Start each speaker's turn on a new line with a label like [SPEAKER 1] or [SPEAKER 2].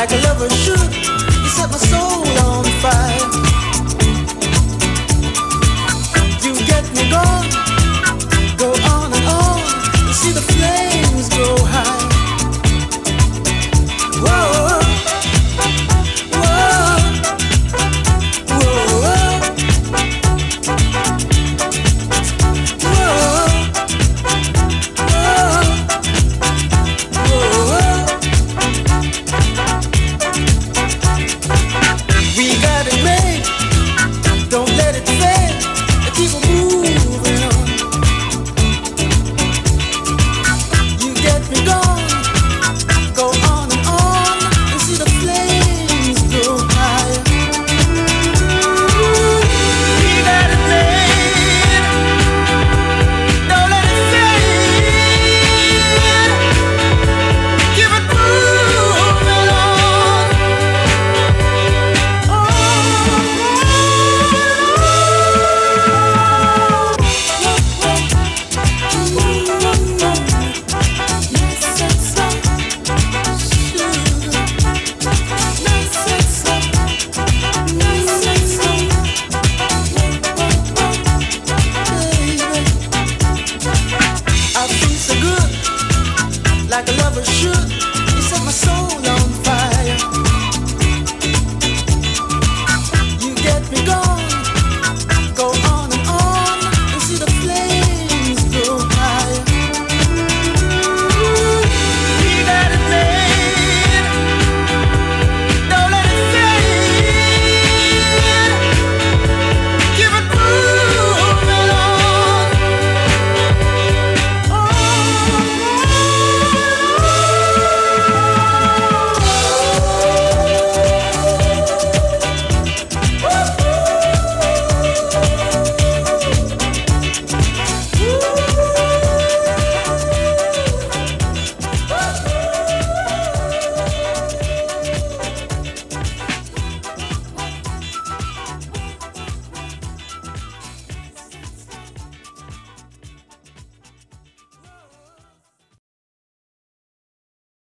[SPEAKER 1] like a lover should. You set my soul on fire. You get me going, go on and on. You see the flames go high. Whoa, whoa, whoa, we got it made. Don't let it fade. Keep on moving on. You get me going. Go on and see the flames go higher. We got it made. Don't let it fade. Keep it moving on. I feel so good, like a lover should.